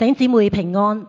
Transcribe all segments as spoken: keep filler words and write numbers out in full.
弟兄姊妹平安。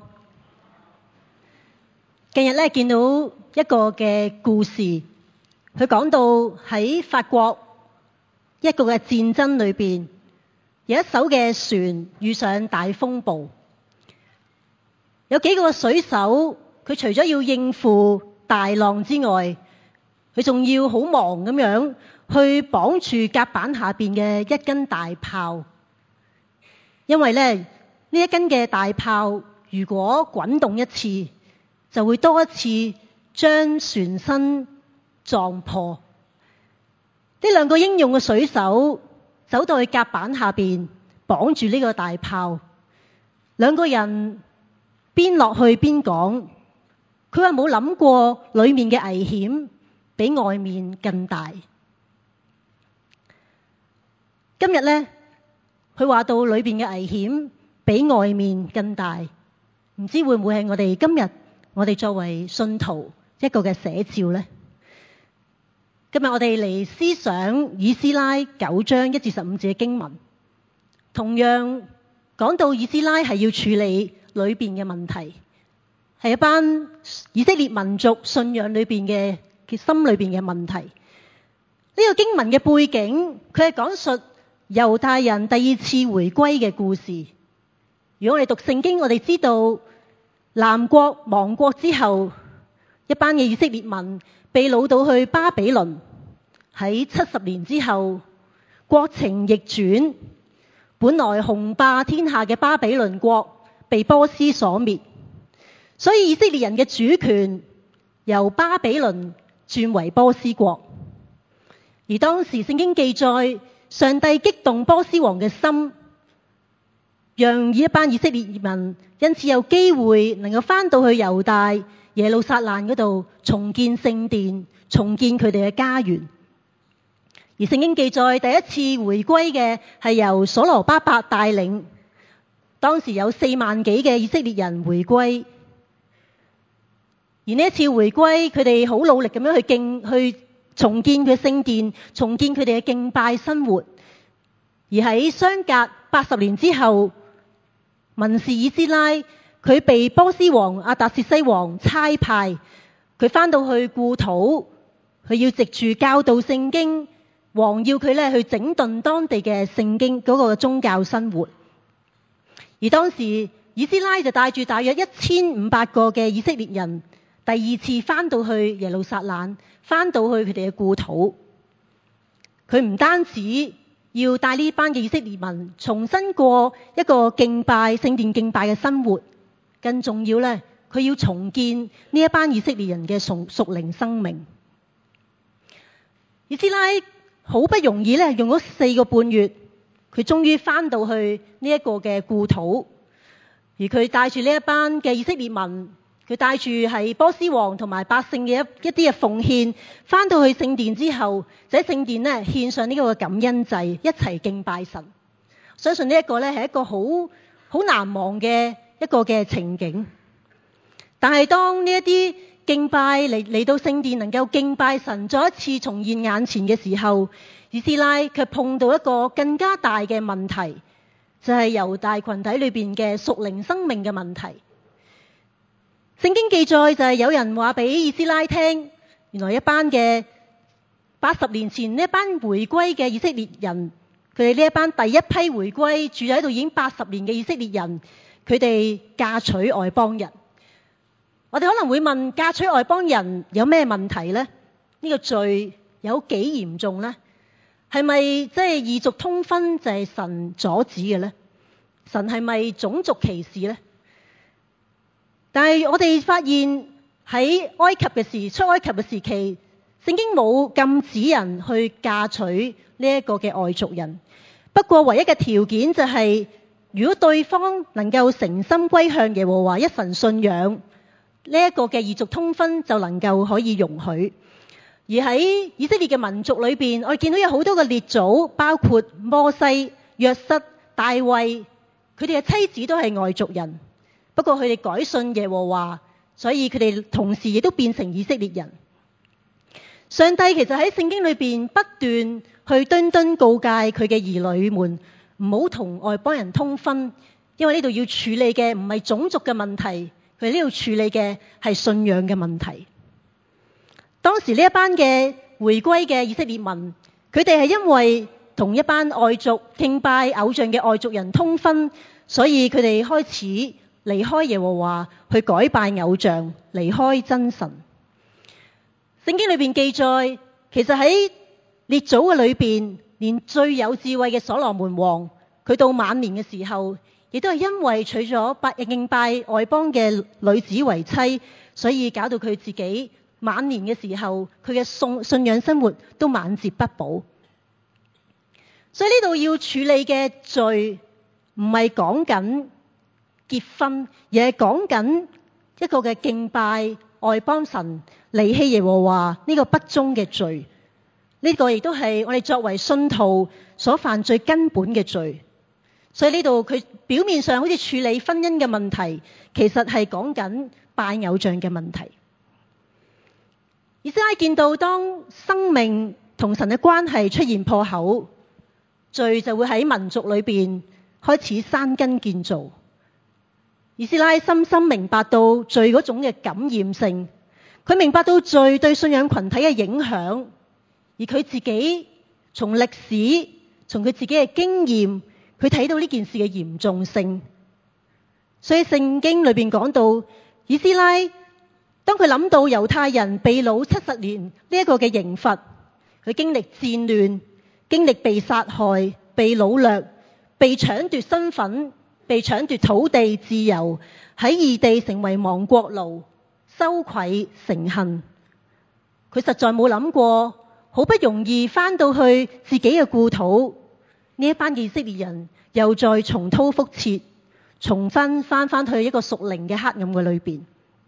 近日咧見到一個嘅故事，佢講到喺法國一個嘅戰爭裏邊，有一艘嘅船遇上大風暴，有幾個水手，佢除咗要應付大浪之外，佢仲要好忙咁樣去綁住甲板下邊嘅一根大炮，因為咧呢一根嘅大炮如果滾動一次，就會多一次將船身撞破。呢兩個英勇嘅水手走到去甲板下邊綁住呢個大炮，兩個人邊落去邊講，佢話冇諗過裏面嘅危險比外面更大。今日呢，佢話到裏面嘅危險比外面更大，唔知會唔會係我哋今日我哋作為信徒一個嘅寫照呢？今日我哋嚟思想以斯拉九章一至十五節嘅經文，同樣講到以斯拉係要處理裏邊嘅問題，係一班以色列民族信仰裏邊嘅心裏邊嘅問題。呢、這個經文嘅背景，佢係講述猶大人第二次回歸嘅故事。如果我哋讀聖經，我哋知道南國亡國之後，一班嘅以色列民被擄到去巴比倫，喺七十年之後，國情逆轉，本來雄霸天下嘅巴比倫國被波斯所滅，所以以色列人嘅主權由巴比倫轉為波斯國。而當時聖經記載，上帝激動波斯王嘅心，讓呢一班以色列民因此有機會能夠翻到去猶大耶路撒冷嗰度重建聖殿，重建佢哋嘅家園。而聖經記載第一次回歸嘅係由所羅巴伯帶領，當時有四萬幾嘅以色列人回歸。而呢一次回歸，佢哋好努力咁樣去敬去重建佢聖殿，重建佢哋嘅敬拜生活。而喺相隔八十年之後，文士以斯拉佢被波斯王亞達薛西王差派，佢翻到去故土，佢要藉住教導聖經，王要佢咧去整頓當地嘅聖經嗰個宗教生活。而當時以斯拉就帶住大約一千五百個嘅以色列人，第二次翻到去耶路撒冷，翻到去佢哋嘅故土。佢唔單止要帶呢班嘅以色列民重新過一個敬拜聖殿敬拜嘅生活，更重要咧，佢要重建呢一班以色列人嘅屬屬靈生命。以斯拉好不容易咧，用咗四個半月，佢終於翻到去呢一個嘅故土，而佢帶住呢一班嘅以色列民，佢帶住係波斯王同埋百姓嘅一一啲嘅奉獻，翻到去聖殿之後，就喺聖殿咧獻上呢個感恩祭，一齊敬拜神。相信呢一個咧係一個好好難忘嘅一個嘅情景。但係當呢一啲敬拜嚟嚟到聖殿能夠敬拜神，再一次重現眼前嘅時候，以斯拉卻碰到一個更加大嘅問題，就係猶大群體裏邊嘅屬靈生命嘅問題。聖經記載就係有人話俾以斯拉聽，原來一班嘅八十年前呢一班回歸嘅以色列人，佢哋呢一班第一批回歸住喺度已經八十年嘅以色列人，佢哋嫁娶外邦人。我哋可能會問，嫁娶外邦人有咩問題呢？呢個罪有幾嚴重呢？係咪即係異族通婚就係神阻止嘅呢？神係咪種族歧視呢？但係我哋發現喺埃及嘅時出埃及嘅時期，聖經冇禁止人去嫁娶呢一個嘅外族人。不過唯一嘅條件就係，如果對方能夠誠心歸向耶和華一神信仰，呢一個嘅異族通婚就能夠可以容許。而喺以色列嘅民族裏邊，我哋見到有好多嘅列祖，包括摩西、約瑟、大衛，佢哋嘅妻子都係外族人。不過佢哋改信耶和華，所以佢哋同時亦都變成以色列人。上帝其實喺聖經裏邊不斷去敦敦告誡佢嘅兒女們唔好同外邦人通婚， 因為呢度要處理嘅唔係種族嘅問題，佢呢度處理嘅係信仰嘅問題。當時呢一班嘅回歸嘅以色列民，佢哋係因為同一班外族敬拜偶像嘅外族人通婚，所以佢哋開始離開耶和華，去改拜偶像，離開真神。聖經裏邊記載，其實喺列祖嘅裏邊，連最有智慧嘅所羅門王，佢到晚年嘅時候，亦都係因為娶咗拜敬拜外邦嘅女子為妻，所以搞到佢自己晚年嘅時候，佢嘅信信仰生活都晚節不保。所以呢度要處理嘅罪，唔係講緊結婚，而係講緊一個嘅敬拜外邦神、離棄耶和華呢個不忠嘅罪。呢個亦都係我哋作為信徒所犯最根本嘅罪。所以呢度佢表面上好似處理婚姻嘅問題，其實係講緊拜偶像嘅問題。以斯拉見到當生命同神嘅關係出現破口，罪就會喺民族裏邊開始生根建造。以斯拉深深明白到罪嗰種嘅感染性，佢明白到罪對信仰群體嘅影響，而佢自己從歷史、從佢自己嘅經驗，佢睇到呢件事嘅嚴重性。所以聖經裏邊講到，以斯拉當佢諗到猶太人被擄七十年呢一個嘅刑罰，佢經歷戰亂，經歷被殺害、被擄掠、被搶奪身份、被搶奪土地自由，喺異地成為亡國奴，羞愧成恨。佢實在冇諗過，好不容易翻到去自己嘅故土，呢一班以色列人又再重蹈覆轍，重新翻翻去一個屬靈嘅黑暗嘅裏邊。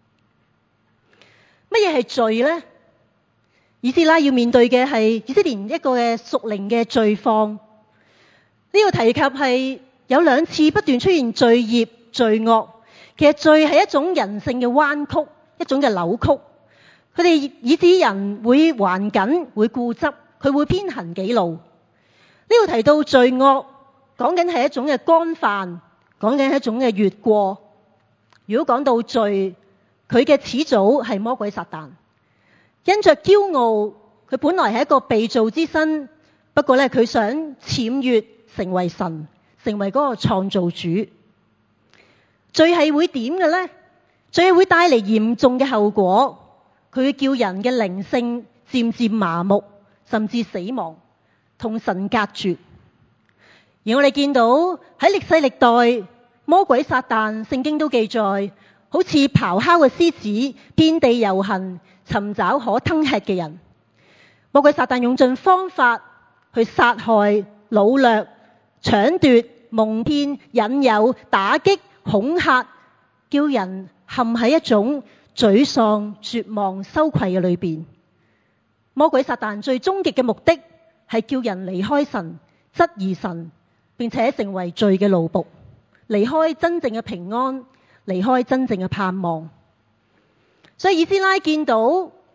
乜嘢係罪呢？以斯拉要面對嘅係以色列一個嘅屬靈嘅罪況。呢個提及係有兩次不斷出現罪孽、罪惡。其實罪係一種人性嘅彎曲，一種嘅扭曲。佢哋以致人會頑梗、會固執，佢會偏行己路。呢度提到罪惡，講緊係一種嘅干犯，講緊係一種嘅越過。如果講到罪，佢嘅始祖係魔鬼撒旦，因着驕傲，佢本來係一個被造之身，不過咧佢想僭越成為神，成為嗰個創造主。罪係會點嘅呢？罪係會帶嚟嚴重嘅後果，佢會叫人嘅靈性漸漸麻木，甚至死亡，同神隔絕。而我哋見到喺歷世歷代，魔鬼撒旦，聖經都記載，好似咆哮嘅獅子，遍地遊行，尋找可吞吃嘅人。魔鬼撒旦用盡方法去殺害、擄掠、搶奪、蒙騙、引誘、打擊、恐嚇，叫人陷喺一種沮喪、絕望、羞愧嘅裏邊。魔鬼撒旦最終極嘅目的係叫人離開神、質疑神，並且成為罪嘅奴僕，離開真正嘅平安，離開真正嘅盼望。所以以斯拉見到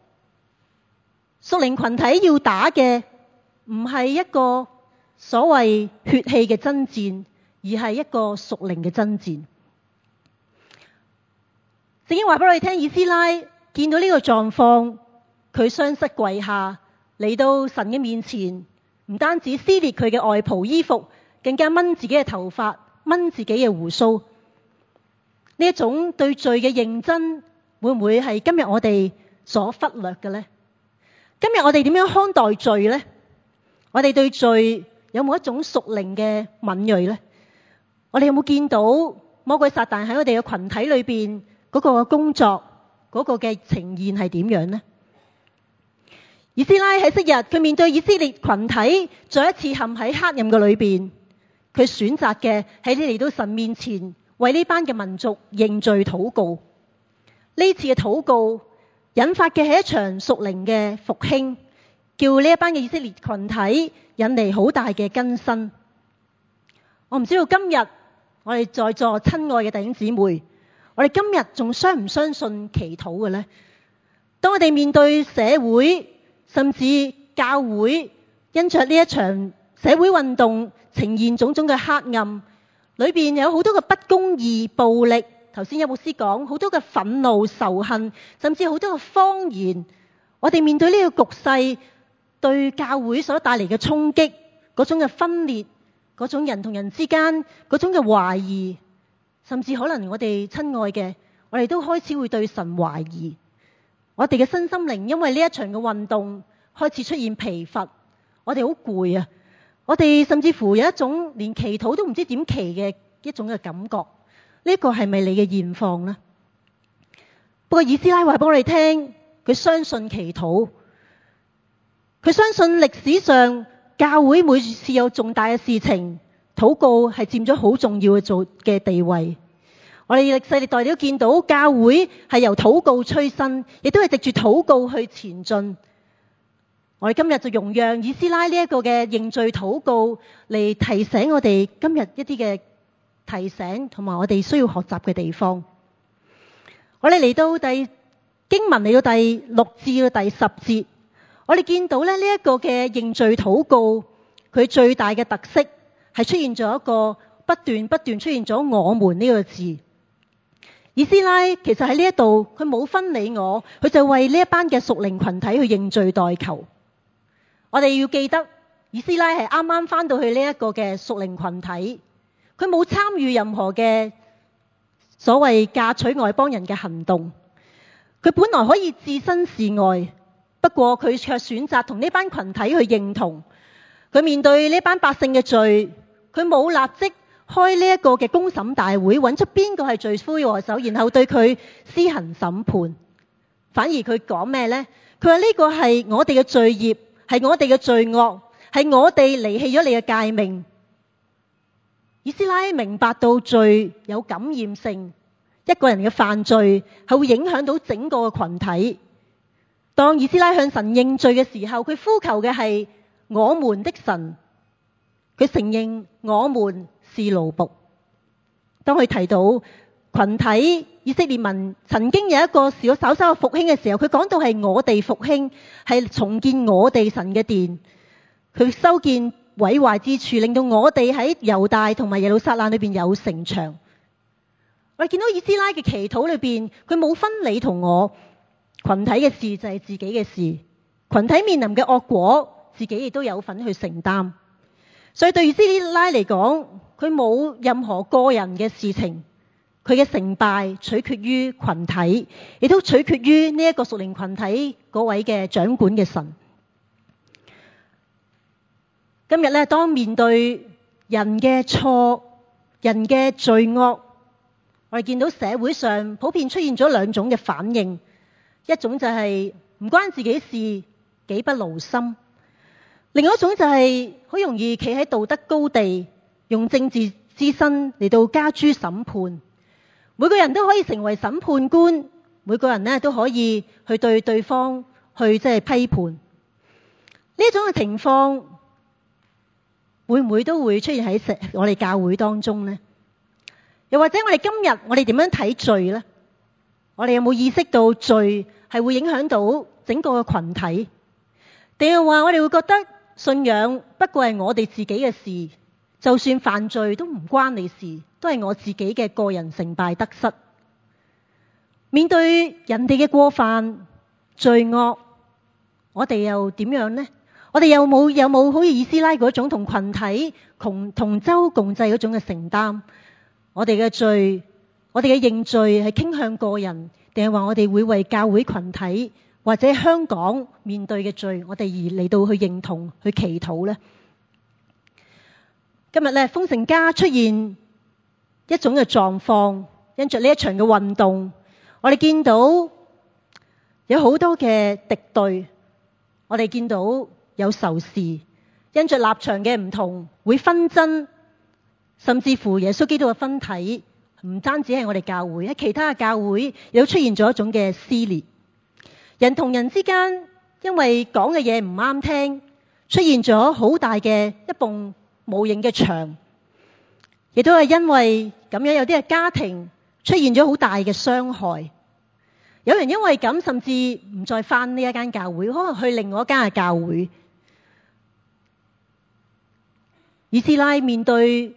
屬靈群體要打嘅唔係一個所謂血氣嘅爭戰，而係一個屬靈嘅爭戰。聖經話俾我哋聽，以斯拉見到呢個狀況，佢雙膝跪下嚟到神嘅面前，唔單止撕裂佢嘅外袍衣服，更加掹自己嘅頭髮，掹自己嘅鬍鬚。呢一種對罪嘅認真，會唔會係今日我哋所忽略嘅呢？今日我哋點樣看待罪呢？我哋對罪有冇一種屬靈嘅敏銳呢？我哋有冇見到魔鬼撒旦喺我哋嘅群體裏邊嗰個工作，嗰個嘅呈現係點樣呢？以斯拉喺昔日，佢面對以色列群體再一次陷喺黑暗嘅裏邊，佢選擇嘅係嚟到神面前為呢班嘅民族認罪禱告。呢次嘅禱告引發嘅係一場屬靈嘅復興，叫呢一班嘅以色列群體引嚟好大嘅更新。我唔知道今日我哋在座親愛嘅弟兄姊妹，我哋今日仲相唔相信祈禱嘅呢？當我哋面對社會甚至教會因着呢一場社會運動呈現種種嘅黑暗， 裏邊有好多嘅不公義、暴力。頭先有牧師講好多嘅憤怒、仇恨，甚至好多嘅謊言。我哋面對呢個局勢，對教會所帶嚟嘅衝擊，嗰種嘅分裂，嗰種人同人之間嗰種嘅懷疑，甚至可能我哋親愛嘅，我哋都開始會對神懷疑。我哋嘅身心靈因為呢一場嘅運動開始出現疲乏，我哋好攰啊！我哋甚至乎有一種連祈禱都唔知點祈嘅一種嘅感覺。呢個係咪你嘅現況呢？不過以斯拉話俾我哋聽，佢相信祈禱，佢相信歷史上教會每次有重大嘅事情，禱告係佔咗好重要嘅做嘅地位。我哋歷世歷代都見到教會係由禱告催生，亦都係藉住禱告去前進。我哋今日就容讓以斯拉呢一個嘅認罪禱告嚟提醒我哋今日一啲嘅提醒，同埋我哋需要學習嘅地方。我哋嚟到第經文嚟到第六至到第十節，我哋見到咧呢一個嘅認罪禱告，佢最大嘅特色係出現咗一個不斷不斷出現咗我們呢個字。以斯拉其實喺呢一度，佢冇分你我，佢就為呢一班嘅屬靈群體去認罪代求。我哋要記得，以斯拉係啱啱翻到去呢一個嘅屬靈群體，佢冇參與任何嘅所謂嫁娶外邦人嘅行動。佢本來可以置身事外，不過佢卻選擇同呢班群體去認同。佢面對呢班百姓嘅罪，佢冇立即開呢一個嘅公審大會，揾出邊個係罪魁禍首，然後對佢施行審判。反而佢講咩呢？佢話呢個係我哋嘅罪孽，係我哋嘅罪惡，係我哋離棄咗你嘅誡命。以斯拉明白到罪有感染性，一個人嘅犯罪係會影響到整個嘅群體。當以斯拉向神認罪嘅時候，佢呼求嘅係我們的神，佢承認我們是奴僕。當佢提到群體以色列民曾經有一個小稍稍嘅復興嘅時候，佢講到係我哋復興，係重建我哋神嘅殿，佢修建毀壞之處，令到我哋喺猶大同埋耶路撒冷裏邊有城牆。我哋見到以斯拉嘅祈禱裏邊，佢冇分你同我，群體嘅事就係自己嘅事，群體面臨嘅惡果，自己亦都有份去承擔。所以對以斯拉嚟講，佢冇任何個人嘅事情，佢嘅成敗取決於群體，亦都取決於呢一個屬靈群體嗰位嘅掌管嘅神。今日咧，當面對人嘅錯、人嘅罪惡，我哋見到社會上普遍出現咗兩種嘅反應，一種就係唔關自己事，己不勞心；另外一種就係好容易企喺道德高地，用政治之身嚟到加諸審判。每個人都可以成為審判官，每個人咧都可以去對對方去即係批判。呢種嘅情況會唔會都會出現喺我哋教會當中呢？又或者我哋今日我哋點樣睇罪呢？我哋有冇意識到罪係會影響到整個嘅群體？定係話我哋會覺得信仰不過係我哋自己嘅事，就算犯罪都唔關你事，都係我自己嘅個人成敗得失。面對人哋嘅過犯罪惡，我哋又點樣呢？我哋有冇有冇好似以斯拉嗰種同群體同同舟共濟嗰種嘅承擔？我哋嘅罪，我哋嘅認罪係傾向個人，定係話我哋會為教會群體或者香港面對嘅罪，我哋而嚟到去認同去祈禱呢？今日咧，豐盛家出現一種嘅狀況，因着呢一場嘅運動，我哋見到有好多嘅敵對，我哋見到有仇視，因着立場嘅唔同會紛爭，甚至乎耶穌基督嘅分體唔單止係我哋教會，喺其他嘅教會亦都出現咗一種嘅撕裂。人同人之間因為講嘅嘢唔啱聽，出現咗好大嘅一埲無形嘅牆，亦都係因為咁樣，有啲嘅家庭出現咗好大嘅傷害。有人因為咁甚至唔再返呢一間教會，可能去另外一間嘅教會。以斯拉面對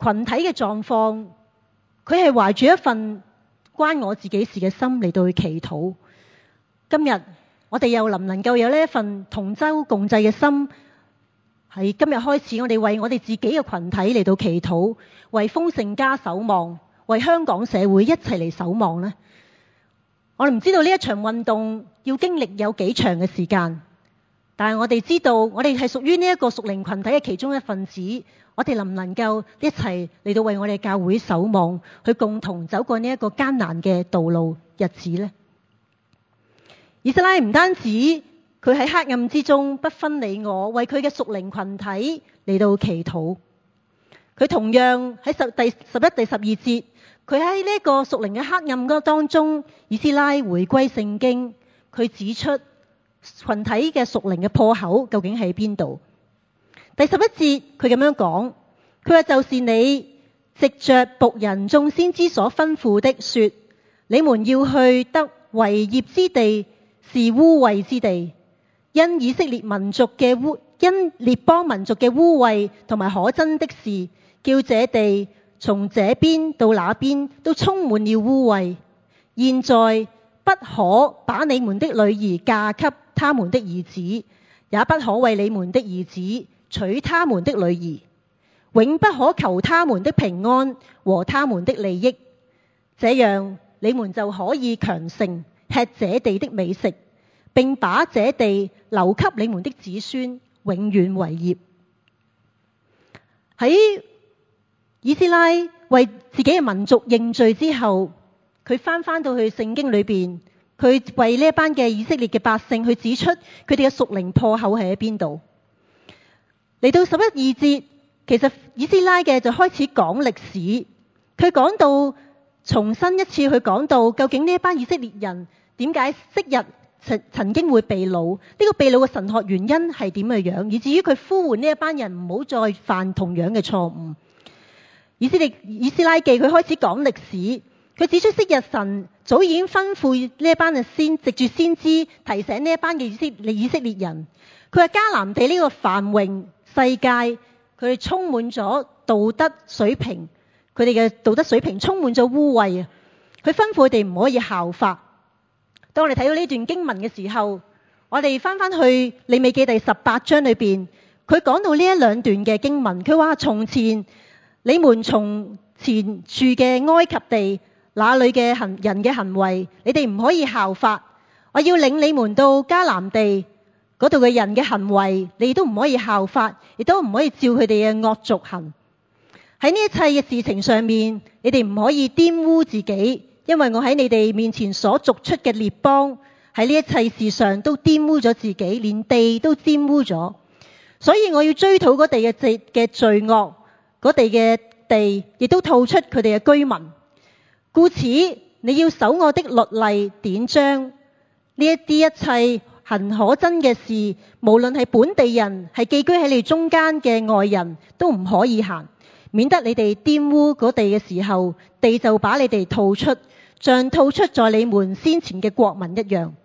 群體嘅狀況，佢係懷住一份關我自己事嘅心嚟到去祈禱。今日我哋又能唔能夠有呢一份同舟共濟嘅心？喺今日開始，我哋為我哋自己嘅群體嚟到祈禱，為豐盛家守望，為香港社會一齊嚟守望呢？我哋唔知道呢一場運動要經歷有幾長嘅時間，但係我哋知道我哋係屬於呢一個屬靈群體嘅其中一份子。我哋能唔能夠一齊嚟到為我哋教會守望，去共同走過呢一個艱難嘅道路日子呢？以斯拉唔單止佢喺黑暗之中不分你我，為佢嘅屬靈群體嚟到祈禱，佢同樣喺十第十一、第十二節，佢喺呢個屬靈嘅黑暗嗰當中，以斯拉回歸聖經，佢指出群體嘅屬靈嘅破口究竟喺邊度？第十一節佢咁樣講，佢話就是你藉着僕人眾先知所吩咐的說，你們要去得為業之地是污穢之地，因以色列民族嘅污，因列邦民族嘅污穢同埋可憎的事，叫這地從這邊到那邊都充滿了污穢。現在不可把你們的女兒嫁給他們的兒子，也不可為你們的兒子娶他們的女兒，永不可求他們的平安和他們的利益，這樣你們就可以強盛，吃這地的美食，並把這地留給你們的子孫，永遠為業。喺以斯拉為自己嘅民族認罪之後，佢翻翻到去聖經裏邊，佢為呢一班嘅以色列嘅百姓去指出佢哋嘅屬靈破口係喺邊度。嚟到十一二節，其實以斯拉嘅就開始講歷史，佢講到重新一次去講到究竟呢一班以色列人點解昔日曾曾經會被擄，呢、這個被擄嘅神學原因係點嘅樣，以至於佢呼喚呢一班人唔好再犯同樣嘅錯誤。以色列以斯拉記佢開始講歷史，佢指出昔日神早已經吩咐呢一班嘅先藉住先知提醒呢一班嘅以色列以色列人，佢話迦南地呢個繁榮世界，佢哋充滿咗道德水平，佢哋嘅道德水平充滿咗污穢啊！佢吩咐佢哋唔可以效法。當我哋睇到呢段經文嘅時候，我哋翻翻去利未記第十八章裏邊，佢講到呢一兩段嘅經文，佢話從前你們從前住嘅埃及地那裏嘅行人嘅行為，你哋唔可以效法。我要領你們到迦南地嗰度嘅人嘅行為，你都唔可以效法，亦都唔可以照佢哋嘅惡俗行。喺呢一切嘅事情上面，你哋唔可以玷污自己，因為我喺你哋面前所逐出嘅列邦，喺呢一切事上都玷污咗自己，連地都玷污咗。所以我要追討嗰地嘅罪嘅罪惡，嗰地嘅地亦都吐出佢哋嘅居民。故此你要守我的律例典章，呢一啲一切行可憎嘅事，無論係本地人係寄居喺你中間嘅外人都唔可以行，免得你哋玷污嗰地嘅時候，地就把你哋吐出，像吐出在你們先前嘅國民一樣。呢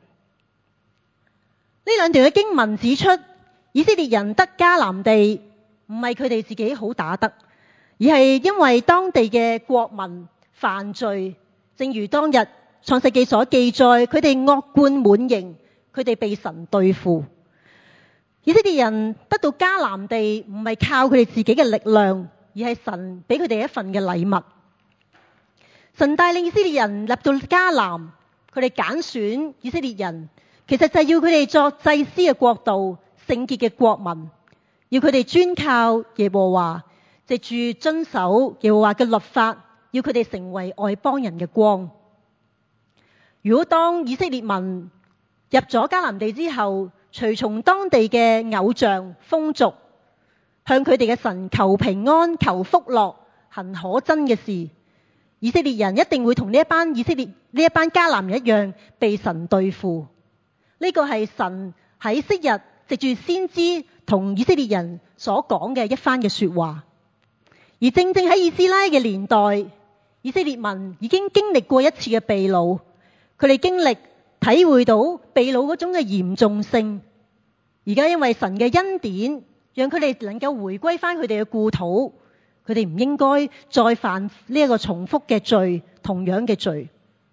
兩條嘅經文指出，以色列人得迦南地唔係佢哋自己好打得，而係因為當地嘅國民犯罪，正如當日創世記所記載，佢哋惡貫滿盈，佢哋被神對付。以色列人得到迦南地唔係靠佢哋自己嘅力量，而係神俾佢哋一份嘅禮物。神帶領以色列人入到迦南，佢哋揀選以色列人，其實就係要佢哋作祭司嘅國度，聖潔嘅國民，要佢哋專靠耶和華，藉住遵守耶和華嘅律法，要佢哋成為外邦人嘅光。如果當以色列民入咗迦南地之後，隨從當地嘅偶像風俗，向佢哋嘅神求平安、求福樂、行可憎嘅事，以色列人一定會同呢一班以色列呢一班迦南人一樣被神對付。呢個係神喺昔日藉住先知同以色列人所講嘅一番嘅說話。而正正喺以斯拉嘅年代，以色列民已經經歷過一次嘅被擄，佢哋經歷體會到被擄嗰種嘅嚴重性。而家因為神嘅恩典，讓佢哋能夠回歸翻佢哋嘅故土， 佢哋唔應該再犯呢一個重複嘅罪，同樣嘅罪。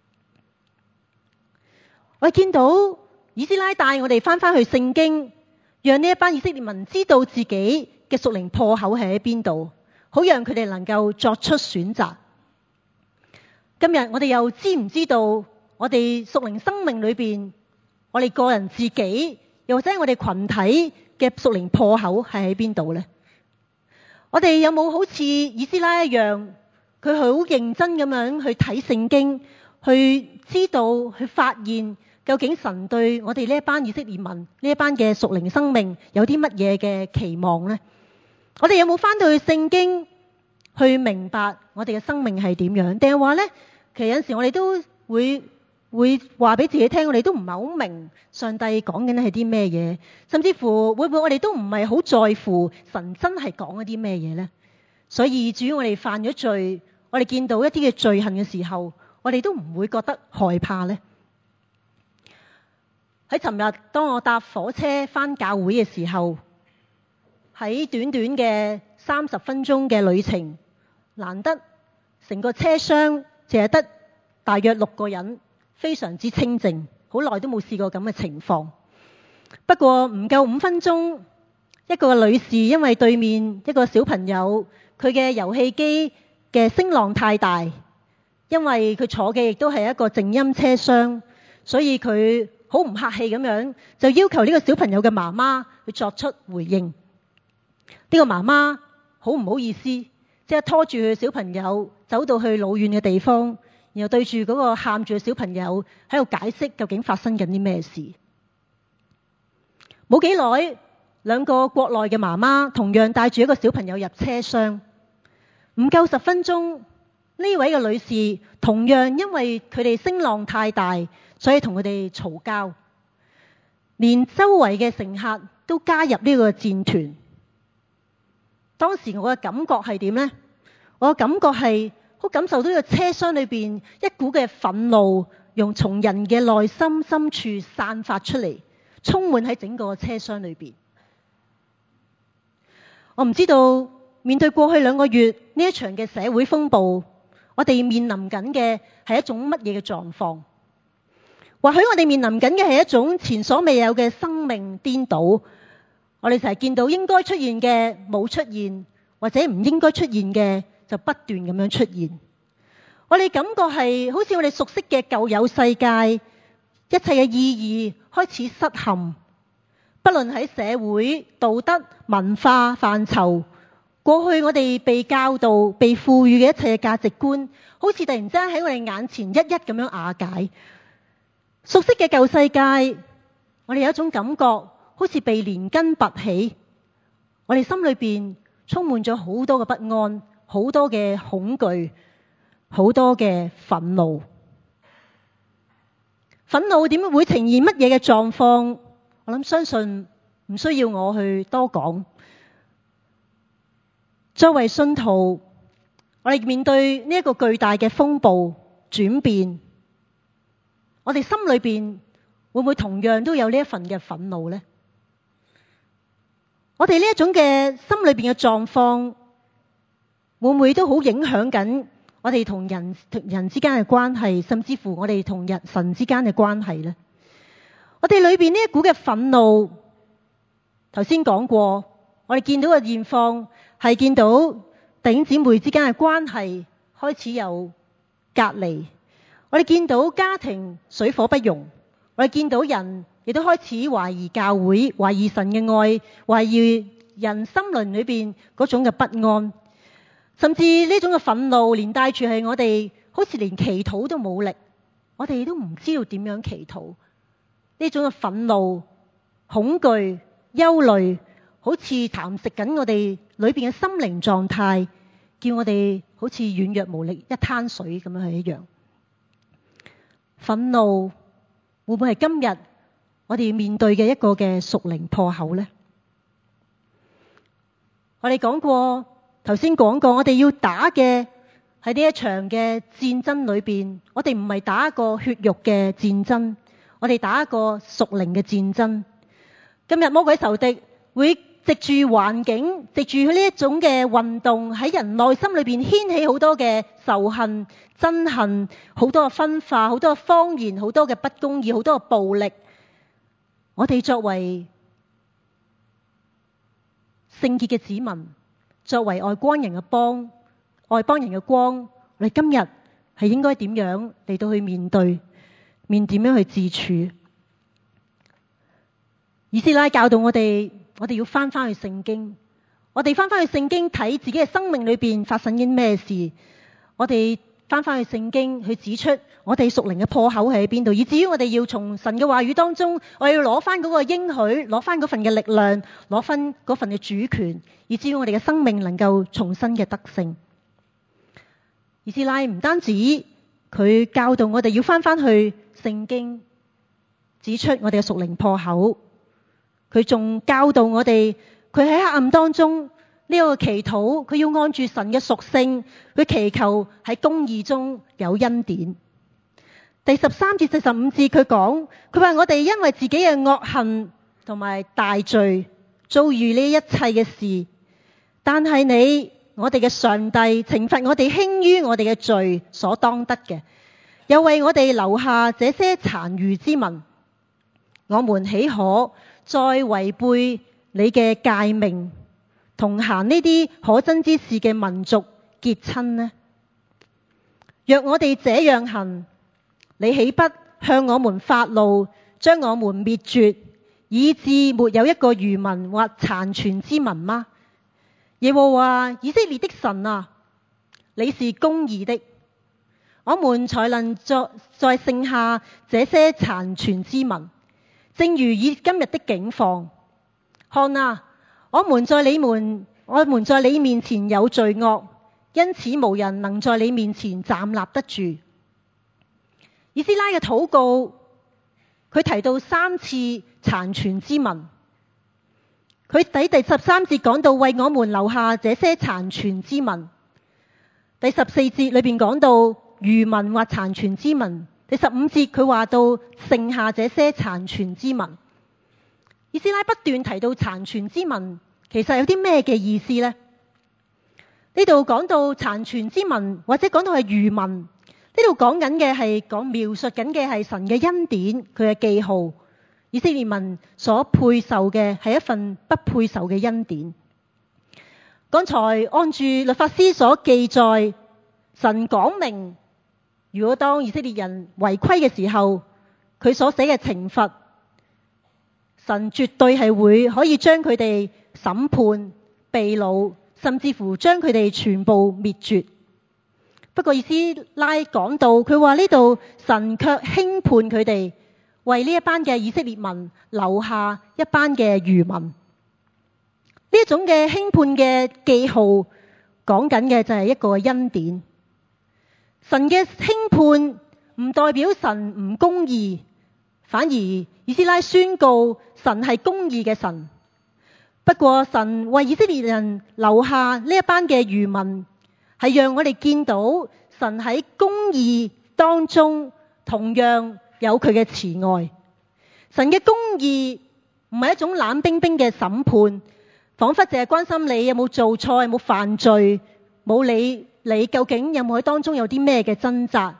我見到以斯拉帶我哋翻返去聖經，讓呢一班以色列民知道自己嘅屬靈破口係喺邊度，好讓佢哋能夠作出選擇。今日我哋又知唔知道我哋屬靈生命裏邊，我哋個人自己，又或者我哋群體嘅屬靈破口係喺邊度呢？我哋有冇好似以斯拉一樣，佢好認真咁樣去睇聖經，去知道，去發現究竟神對我哋呢一班以色列民，呢一班嘅屬靈生命有啲乜嘢嘅期望呢？我哋有冇翻到去聖經去明白我哋嘅生命係點樣？定係話呢，其實有陣時我哋都會會話俾自己聽，我哋都唔係好明上帝講緊係啲咩嘢，甚至乎會唔會我哋都唔係好在乎神真係講一啲咩嘢呢？所以至於我哋犯咗罪，我哋見到一啲嘅罪行嘅時候，我哋都唔會覺得害怕呢。喺尋日當我搭火車返教會嘅時候，喺短短嘅三十分鐘嘅旅程，難得成個車廂淨係得大約六個人，非常之清靜，好耐都冇試過咁嘅情況。不過唔夠五分鐘，一個女士因為對面一個小朋友佢嘅遊戲機嘅聲浪太大，因為佢坐嘅亦都係一個靜音車廂，所以佢好唔客氣咁樣就要求呢個小朋友嘅媽媽去作出回應。呢個媽媽好唔好意思，即係拖住佢小朋友走到去老遠嘅地方，然後對住嗰個喊住嘅小朋友喺度解釋究竟發生緊啲咩事。冇幾耐，兩個國內嘅媽媽同樣帶住一個小朋友入車廂，唔夠十分鐘，呢位嘅女士同樣因為佢哋聲浪太大，所以同佢哋嘈交，連周圍嘅乘客都加入呢個戰團。當時我嘅感覺係點呢？我嘅感覺係好感受到呢個車廂裏邊一股嘅憤怒，用從人嘅內心深處散發出嚟，充滿喺整個車廂裏邊。我唔知道面對過去兩個月呢一場嘅社會風暴，我哋面臨緊嘅係一種乜嘢嘅狀況？或許我哋面臨緊嘅係一種前所未有嘅生命顛倒。我哋成日見到應該出現嘅冇出現，或者唔應該出現嘅就不斷咁樣出現。我哋感覺係好似我哋熟悉嘅舊有世界，一切嘅意義開始失陷。不論喺社會、道德、文化範疇，過去我哋被教導、被賦予嘅一切嘅價值觀，好似突然之間喺我哋眼前一一咁樣瓦解。熟悉嘅舊世界，我哋有一種感覺，好似被連根拔起，我哋心裏邊充滿咗好多嘅不安，好多嘅恐懼，好多嘅憤怒。憤怒點會呈現乜嘢嘅狀況？我諗相信唔需要我去多講。作為信徒，我哋面對呢一個巨大嘅風暴轉變，我哋心裏邊會唔會同樣都有呢一份嘅憤怒呢？我哋呢一種嘅心裏邊嘅狀況，會唔會都好影響緊我哋同人同人之間嘅關係，甚至乎我哋同人神之間嘅關係呢？我哋裏邊呢一股嘅憤怒，頭先講過，我哋見到嘅現況係見到弟兄姊妹之間嘅關係開始有隔離，我哋見到家庭水火不容，我哋見到人亦都開始懷疑教會，懷疑神嘅愛，懷疑人心靈裏邊嗰種嘅不安，甚至呢種嘅憤怒連帶住係我哋好似連祈禱都冇力，我哋都唔知道點樣祈禱。呢種嘅憤怒、恐懼、憂慮，好似蠶食緊我哋裏邊嘅心靈狀態，叫我哋好似軟弱無力一灘水咁樣係一樣。憤怒會唔會係今日我哋面對嘅一個嘅屬靈破口呢？我哋講過，頭先講過，我哋要打嘅喺呢一場嘅戰爭裏邊，我哋唔係打一個血肉嘅戰爭，我哋打一個屬靈嘅戰爭。今日魔鬼仇敵會藉住環境，藉住呢一種嘅運動喺人內心裏邊掀起好多嘅仇恨、憎恨，好多嘅分化，好多嘅謊言，好多嘅不公義，好多嘅暴力。我哋作為聖潔嘅子民，作為外邦人嘅光，外邦人嘅光，我哋今日係應該點樣嚟到去面對，面點樣去自處？以斯拉教導我哋，我哋要翻翻去聖經，我哋翻翻去聖經睇自己嘅生命裏邊發生緊咩事，我哋翻翻去聖經去指出我哋屬靈嘅破口喺邊度，以至於我哋要從神嘅話語當中，我哋要攞翻嗰個應許，攞翻嗰份嘅力量，攞翻嗰份嘅主權，以至於我哋嘅生命能夠重新嘅得勝。以斯拉唔單止佢教導我哋要翻翻去聖經，指出我哋嘅屬靈破口，佢仲教導我哋，佢喺黑暗當中呢個祈禱，佢要按住神嘅屬性，佢祈求喺公義中有恩典。第十三至四十五節佢講，佢話我哋因為自己嘅惡行同埋大罪遭遇呢一切嘅事，但係你我哋嘅上帝懲罰我哋輕於我哋嘅罪所當得嘅，又為我哋留下這些殘餘之民，我們豈可再違背你嘅誡命，同行呢啲可憎之事嘅民族結親呢？若我哋這樣行，你豈不向我們發怒，將我們滅絕，以致沒有一個餘民或殘存之民嗎？耶和華以色列的神啊，你是公義的，我們才能在在剩下這些殘存之民，正如以今日的境況。看啊，我們在你們我們在你面前有罪惡，因此無人能在你面前站立得住。以斯拉嘅禱告，佢提到三次殘存之民。佢喺第十三節講到為我們留下這些殘存之民，第十四節裏邊講到餘民或殘存之民，第十五節佢話到剩下這些殘存之民。以斯拉不斷提到殘存之民，其實有啲咩嘅意思呢？呢度講到殘存之民，或者講到係餘民，呢度講緊嘅係講描述緊嘅係神嘅恩典，佢嘅記號。以色列民所配受嘅係一份不配受嘅恩典。剛才按住律法師所記載，神講明，如果當以色列人違規嘅時候，佢所寫嘅懲罰，神絕對係會可以將佢哋審判、被擄，甚至乎將佢哋全部滅絕。不過以斯拉講到，佢話呢度神卻輕判佢哋，為呢一班嘅以色列民留下一班嘅餘民。呢一種嘅輕判嘅記號，講緊嘅就係一個恩典。神嘅輕判唔代表神唔公義，反而以斯拉宣告神係公義嘅神。不過神為以色列人留下呢一班嘅餘民，係讓我哋見到神喺公義當中同樣有佢嘅慈愛。神嘅公義唔係一種冷冰冰嘅審判，仿佛淨係關心你有冇做錯，有冇犯罪，冇理你究竟有冇喺當中有啲咩嘅掙扎。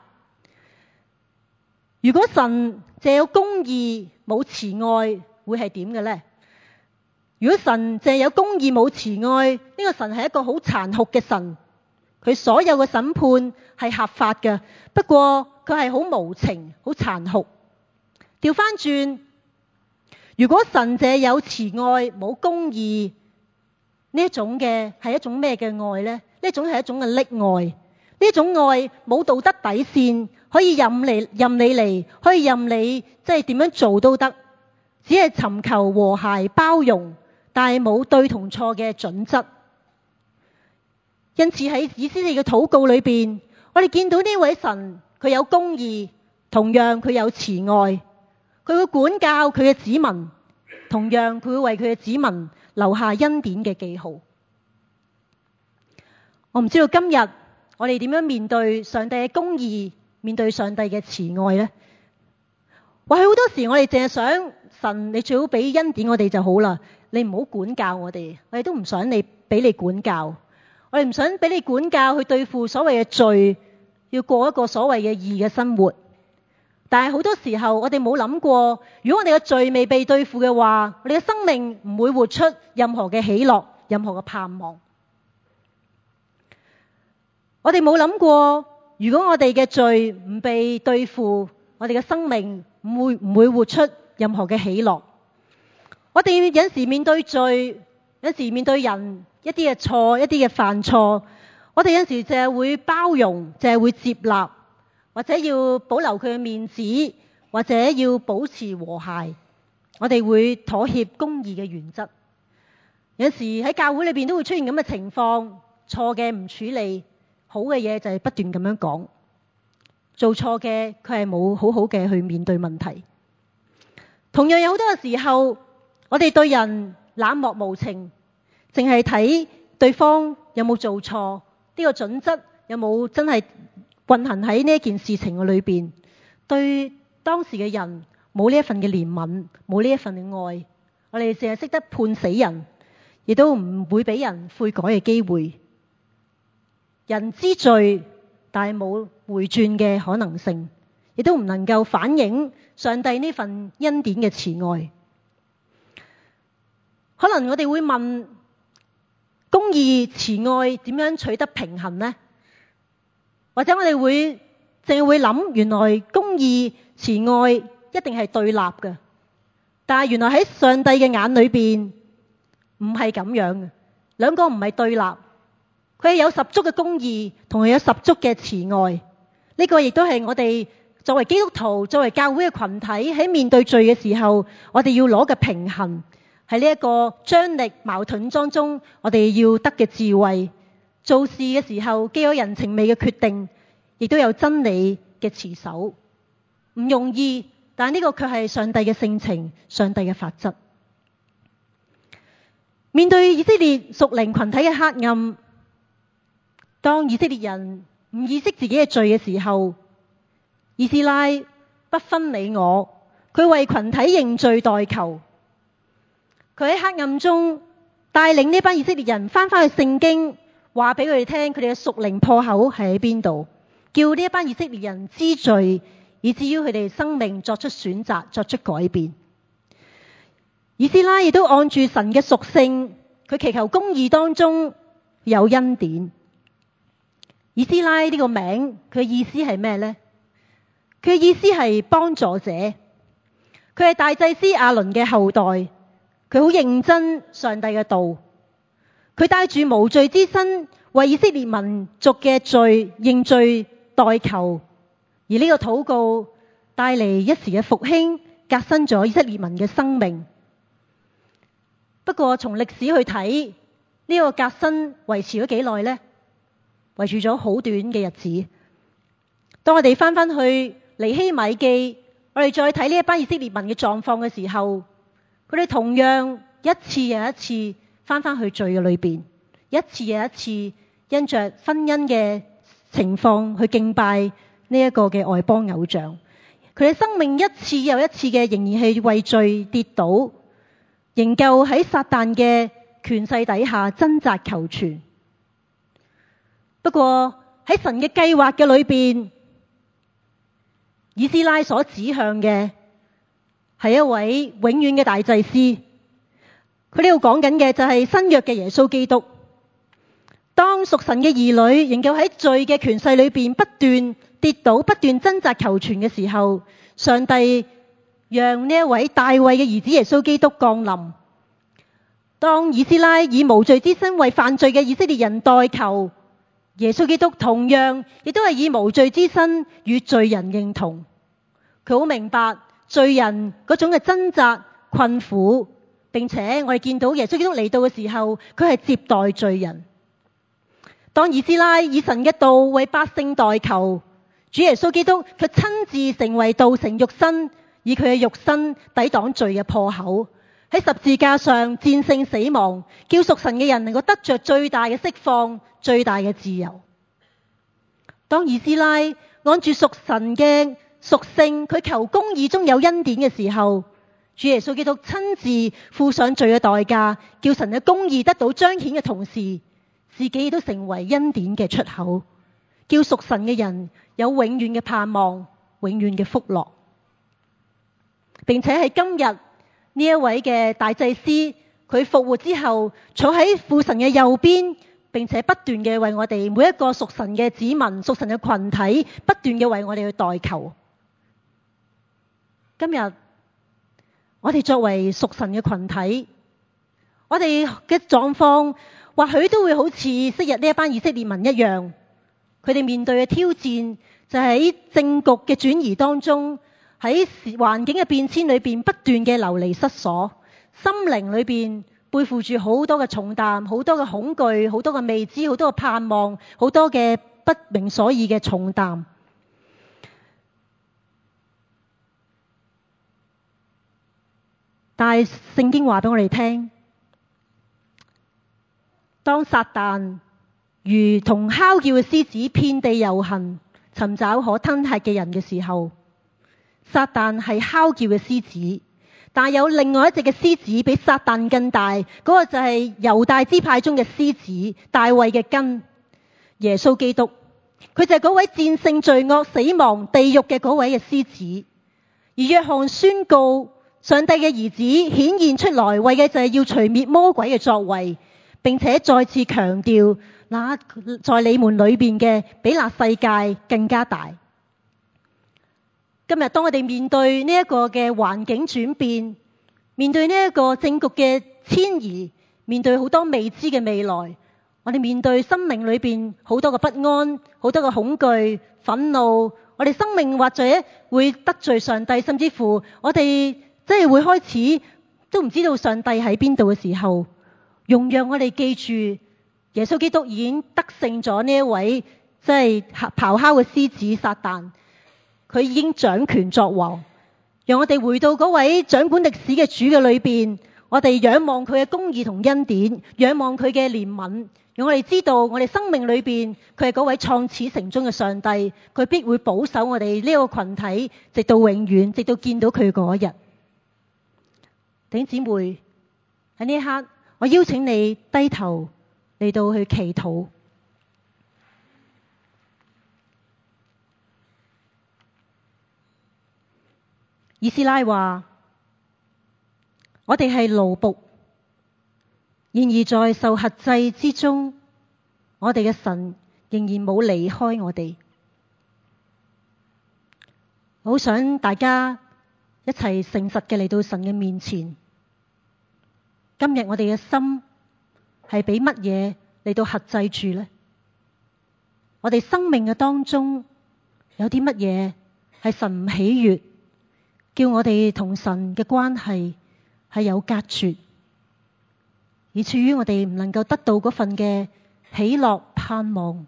如果神淨有公義冇慈愛，會係點嘅呢？如果神淨有公義冇慈愛，呢個神係一個好殘酷嘅神，佢所有嘅審判係合法嘅，不過佢係好無情、好殘酷。調翻轉，如果神淨有慈愛冇公義，呢一種嘅係一種咩嘅愛呢？呢一種係一種嘅溺愛，呢一種愛冇道德底線，可以任你任你嚟，可以任你即係點樣做都得，只係尋求和諧包容，但係冇對同錯嘅準則。因此喺以斯列嘅禱告裏邊，我哋見到呢位神，佢有公義，同樣佢有慈愛，佢會管教佢嘅子民，同樣佢會為佢嘅子民留下恩典嘅記號。我唔知道今日我哋點樣面對上帝嘅公義，面對上帝嘅慈愛呢？ 或許好多時我哋淨係想神，你最好俾恩典我哋就好啦，你唔好管教我哋，我哋都唔想你俾你管教，我哋唔想俾你管教去對付所謂嘅罪，要過一個所謂嘅義嘅生活。但係好多時候我哋冇諗過，如果我哋嘅罪未被對付嘅話，我哋嘅生命唔會活出任何嘅喜樂，任何嘅盼望。我哋冇諗過，如果我哋嘅罪唔被對付，我哋嘅生命唔會唔會活出任何嘅喜樂。我哋有時面對罪，有時面對人一啲嘅錯，一啲嘅犯錯，我哋有時淨係會包容，淨係會接納，或者要保留佢嘅面子，或者要保持和諧。我哋會妥協公義嘅原則。有時喺教會裏邊都會出現咁嘅情況，錯嘅唔處理，好嘅嘢就係不斷咁樣講，做錯嘅佢係冇好好嘅去面對問題。同樣有好多嘅時候，我哋對人冷漠無情，淨係睇對方有冇做錯，呢個準則有冇真係運行喺呢件事情嘅裏邊，對當時嘅人冇呢一份嘅憐憫，冇呢一份嘅愛，我哋淨係識得判死人，亦都唔會俾人悔改嘅機會。人知罪，但係冇回轉嘅可能性，亦都唔能夠反映上帝呢份恩典嘅慈愛。可能我哋會問，公義慈愛點樣取得平衡呢？或者我哋會淨係會諗，原來公義慈愛一定係對立嘅，但係原來喺上帝嘅眼裏邊唔係咁樣嘅，兩個唔係對立。佢係有十足嘅公義，同佢有十足嘅慈愛。呢個亦都係我哋作為基督徒、作為教會嘅群體喺面對罪嘅時候，我哋要攞嘅平衡，喺呢一個張力矛盾當中，我哋要得嘅智慧。做事嘅時候，既有人情味嘅決定，亦都有真理嘅持守。唔容易，但呢個卻係上帝嘅性情，上帝嘅法則。面對以色列屬靈群體嘅黑暗，當以色列人唔意識自己嘅罪嘅時候，以斯拉不分你我，佢為群體認罪代求。佢喺黑暗中帶領呢班以色列人翻返去聖經，話俾佢哋聽佢哋嘅屬靈破口係喺邊度，叫呢一班以色列人知罪，以至於佢哋生命作出選擇，作出改變。以斯拉亦都按住神嘅屬性，佢祈求公義當中有恩典。以斯拉呢個名，佢嘅意思係咩呢？佢嘅意思係幫助者。佢係大祭司亞倫嘅後代，佢好認真上帝嘅道。佢帶住無罪之身，為以色列民族嘅罪認罪代求。而呢個禱告帶嚟一時嘅復興，革新咗以色列民嘅生命。不過從歷史去睇，呢個革新維持咗幾耐呢？維持咗好短嘅日子。當我哋翻返去尼希米記，我哋再睇呢一班以色列民嘅狀況嘅時候，佢哋同樣一次又一次翻返去罪嘅裏邊，一次又一次因着婚姻嘅情況去敬拜呢一個嘅外邦偶像。佢哋生命一次又一次嘅仍然係為罪跌倒，仍舊喺撒旦嘅權勢底下掙扎求存。不過喺神嘅計劃嘅裏邊，以斯拉所指向嘅係一位永遠嘅大祭司。佢呢度講緊嘅就係新約嘅耶穌基督。當屬神嘅兒女仍舊喺罪嘅權勢裏邊不斷跌倒、不斷掙扎求存嘅時候，上帝讓呢一位大衛嘅兒子耶穌基督降臨。當以斯拉以無罪之身為犯罪嘅以色列人代求，耶穌基督同樣亦都係以無罪之身與罪人認同。佢好明白罪人嗰種嘅掙扎困苦，並且我哋見到耶穌基督嚟到嘅時候，佢係接待罪人。當以斯拉以神嘅道為百姓代求，主耶穌基督卻親自成為道成肉身，以佢嘅肉身抵擋罪嘅破口，喺十字架上戰勝死亡，叫屬神嘅人能夠得着最大嘅釋放、最大嘅自由。當以斯拉按住屬神嘅屬性，佢求公義中有恩典嘅時候，主耶穌基督親自付上罪嘅代價，叫神嘅公義得到彰顯嘅同時，自己都成為恩典嘅出口，叫屬神嘅人有永遠嘅盼望，永遠嘅福樂。並且喺今日呢一位嘅大祭司，佢復活之後坐喺父神嘅右邊，並且不斷嘅為我哋每一個屬神嘅子民、屬神嘅群體，不斷嘅為我哋去代求。今日我哋作為屬神嘅群體，我哋嘅狀況或許都會好似昔日呢一班以色列民一樣，佢哋面對嘅挑戰就喺政局嘅轉移當中，喺環境嘅變遷裏邊不斷嘅流離失所，心靈裏邊背負住好多嘅重擔，好多嘅恐懼，好多嘅未知，好多嘅盼望，好多嘅不明所以嘅重擔。但係聖經話俾我哋聽，當撒旦如同哮叫嘅獅子遍地遊行，尋找可吞吃嘅人嘅時候，撒旦係哮叫嘅獅子，但有另外一隻嘅獅子比撒旦更大，嗰、那個就係猶大支派中嘅獅子，大衛嘅根，耶穌基督，佢就係嗰位戰勝罪惡、死亡、地獄嘅嗰位嘅獅子。而約翰宣告，上帝嘅兒子顯現出來，為嘅就係要除滅魔鬼嘅作為，並且再次強調，那在你們裏邊嘅比那世界更加大。今日當我哋面對呢一個嘅環境轉變，面對呢一個政局嘅遷移，面對好多未知嘅未來，我哋面對生命裏邊好多嘅不安，好多嘅恐懼、憤怒，我哋生命或者會得罪上帝，甚至乎我哋即係會開始都唔知道上帝喺邊度嘅時候，容讓我哋記住耶穌基督已經得勝咗呢一位即係咆哮嘅獅子撒旦，佢已經掌權作王。讓我哋回到嗰位掌管歷史嘅主嘅裏邊，我哋仰望佢嘅公義同恩典，仰望佢嘅憐憫，讓我哋知道我哋生命裏邊佢係嗰位創始成終嘅上帝，佢必會保守我哋呢個群體直到永遠，直到見到佢嗰日。弟兄姊妹，喺呢一刻，我邀請你低頭嚟到去祈禱。以斯拉話：我哋係奴僕，然而在受轄制之中，我哋嘅神仍然冇離開我哋。我好想大家一齊誠實嘅嚟到神嘅面前。今日我哋嘅心係俾乜嘢嚟到轄制住呢？我哋生命嘅當中有啲乜嘢係神唔喜悅，叫我哋同神嘅關係係有隔絕，以至於我哋唔能夠得到嗰份嘅喜樂盼望。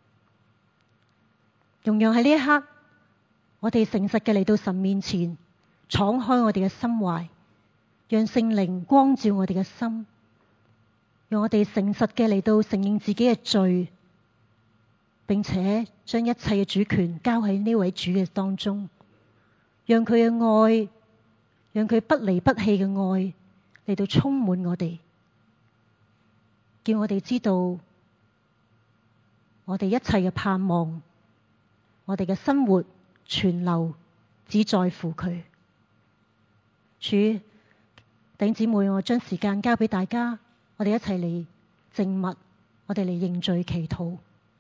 容讓喺呢一刻，我哋誠實嘅嚟到神面前，敞開我哋嘅心懷，讓聖靈光照我哋嘅心，讓我哋誠實嘅嚟到承認自己嘅罪，並且將一切嘅主權交喺呢位主嘅當中，讓佢嘅愛，讓佢不離不棄嘅愛嚟到充滿我哋，叫我哋知道我哋一切嘅盼望，我哋嘅生活存留只在乎佢。主，弟兄姊妹，我將時間交俾大家，我哋一齊嚟靜默，我哋嚟認罪祈禱。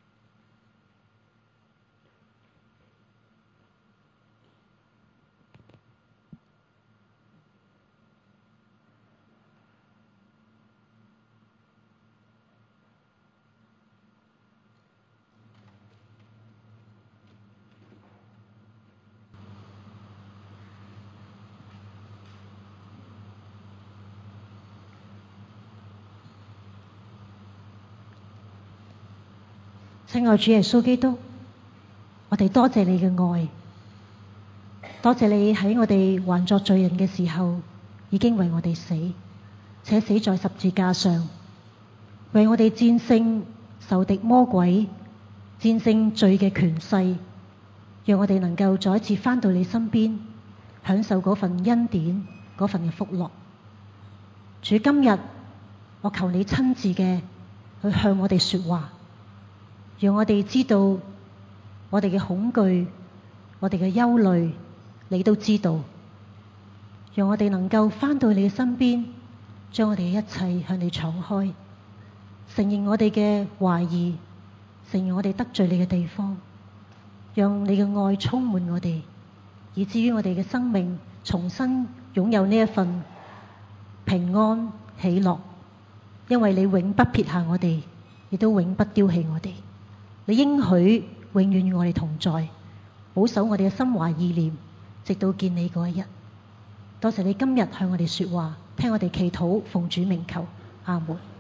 親愛主耶穌基督，我哋多謝你嘅愛，多謝你喺我哋還作罪人嘅時候，已經為我哋死，且死在十字架上，為我哋戰勝仇敵魔鬼，戰勝罪嘅權勢， 讓我哋能夠再一次返到你身邊，享受嗰份恩典，嗰份嘅福樂。主，今日我求你親自嘅去向我哋說話，讓我哋知道我哋嘅恐懼，我哋嘅憂慮，你都知道。讓我哋能夠返到你嘅身邊，將我哋嘅一切向你敞開，承認我哋嘅懷疑，承認我哋得罪你嘅地方，讓你嘅愛充滿我哋，以至於我哋嘅生命重新擁有呢一份平安喜樂。因為你永不撇下我哋，亦都永不丟棄我哋。你應許永遠與我哋同在，保守我哋嘅心懷意念，直到見你嗰一日。多謝你今日向我哋說話，聽我哋祈禱，奉主名求，阿門。